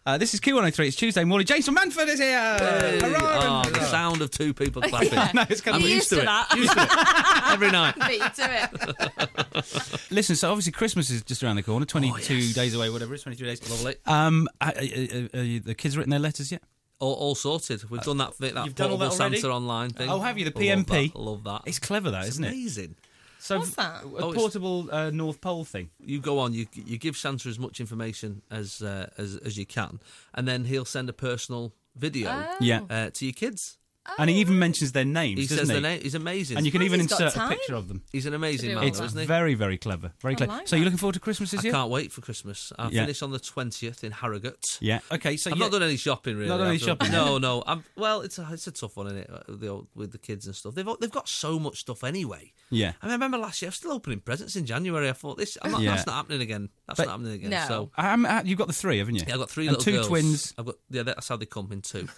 This is Q103. It's Tuesday morning. Jason Manford is here. Oh, the sound of two people clapping. No, it's I'm used to it. Used to it. Every night. Beat you to it. Listen, so obviously Christmas is just around the corner. 22 yes. days away, whatever it is. 23 days. Lovely. The kids written their letters yet? All sorted. We've done that You've done all portable that already? Santa online thing. Oh, have you? The I love PMP? that. I love that. It's clever, that, isn't it? Amazing. So What's that? A portable North Pole thing. You go on. You give Santa as much information as you can, and then he'll send a personal video Yeah. to your kids. And he even mentions their names, He doesn't says he? their name. He's amazing. And you can even He's got insert a time. picture of them. He's an amazing To do man, all It's isn't he? very, very clever. Very clever. like So you're that. looking forward to Christmas this I year? can't wait for Christmas. I Yeah. finish on the 20th in Harrogate. Yeah. Okay, so I've not done any shopping really. Not done any I've shopping? No. Well, it's a tough one, isn't it? With the kids and stuff. They've got so much stuff anyway. Yeah. I remember last year I was still opening presents in January. I thought Yeah. that's not happening again. That's But- not happening again. No. So You've got the three, haven't you? yeah, I've got three and little two girls. twins. That's how they come in two.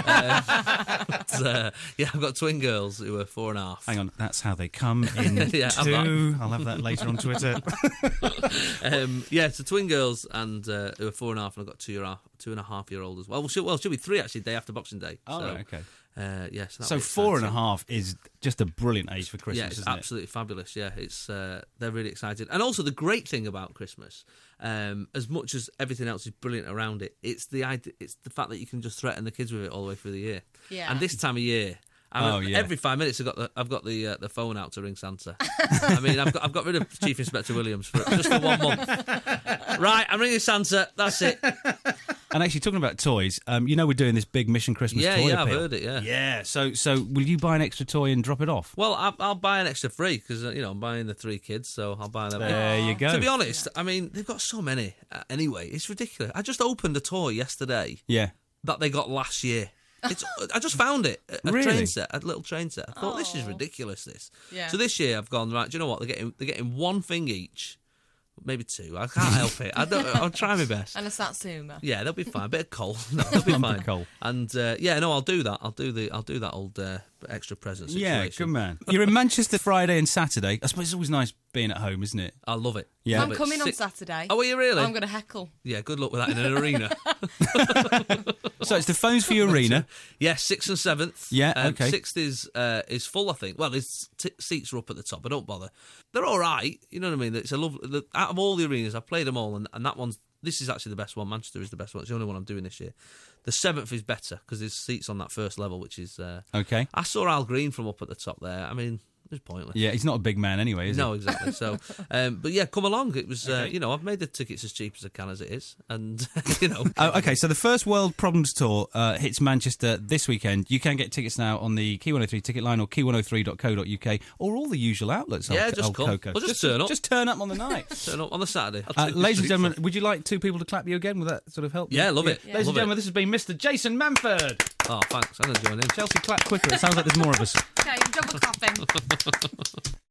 I've got twin girls who are 4.5. Hang on, that's how they come in Yeah, I'm two. I'll have that later on Twitter. So twin girls and who are 4.5, and I've got 2.5-year-old as well. She'll be 3 actually, day after Boxing Day. Oh, so, right, okay. Yes. So 4.5 is just a brilliant age for Christmas, Yeah, it's isn't absolutely fabulous. Yeah, it's they're really excited, and also the great thing about Christmas, as much as everything else is brilliant around it, it's the fact that you can just threaten the kids with it all the way through the year. Yeah. And this time of year, every 5 minutes I've got the phone out to ring Santa. I mean, I've got rid of Chief Inspector Williams just for 1 month. Right, I'm ringing Santa. That's it. And actually, talking about toys, we're doing this big Mission Christmas toy Yeah, I've appeal. heard it. Yeah. Yeah, so will you buy an extra toy and drop it off? Well, I'll buy an extra 3 because I'm buying the 3 kids, so I'll buy them. There you go. To be honest, I mean they've got so many. Anyway, it's ridiculous. I just opened a toy yesterday Yeah. that they got last year. I just found it. A Really? little train set. I thought this is ridiculous. This. Yeah. So this year I've gone right. Do you know what? They're getting 1 thing each, maybe 2. I can't help it. I'll try my best. And a Satsuma. Yeah, they'll be fine. A bit of coal. No, they'll be fine. coal. And I'll do that. I'll do that old extra present situation. Yeah, good man. You're in Manchester Friday and Saturday. I suppose it's always nice being at home, isn't it? I love it. Yeah. Love I'm it. coming on Saturday. Oh, are you really? I'm going to heckle. Yeah, good luck with that in an arena. So it's the Phones for Your Arena. Yeah, 6th and 7th. Yeah, okay. 6th is full, I think. Well, his seats are up at the top, but don't bother. They're all right. You know what I mean? It's out of all the arenas, I've played them all, and that one's. This is actually the best one. Manchester is the best one. It's the only one I'm doing this year. The 7th is better because there's seats on that first level, which is. Okay. I saw Al Green from up at the top there. I mean, it was pointless. Yeah, he's not a big man anyway, is he? No, exactly. So, but yeah, come along. It was, I've made the tickets as cheap as I can as it is, and Okay, so the First World Problems Tour hits Manchester this weekend. You can get tickets now on the Key103 ticket line or key103.co.uk or all the usual outlets. Yeah, just come. Coco. Or just turn up. Just turn up on the night. turn up on the Saturday. I'll take the Ladies and streets gentlemen, off. would you like 2 people to clap you again? Will that sort of help? Yeah, love it. Ladies and Love gentlemen, it. this has been Mr. Jason Manford. Oh, thanks. I'm going to join in. Chelsea, clap quicker. It sounds like there's more of us. Okay, double clapping.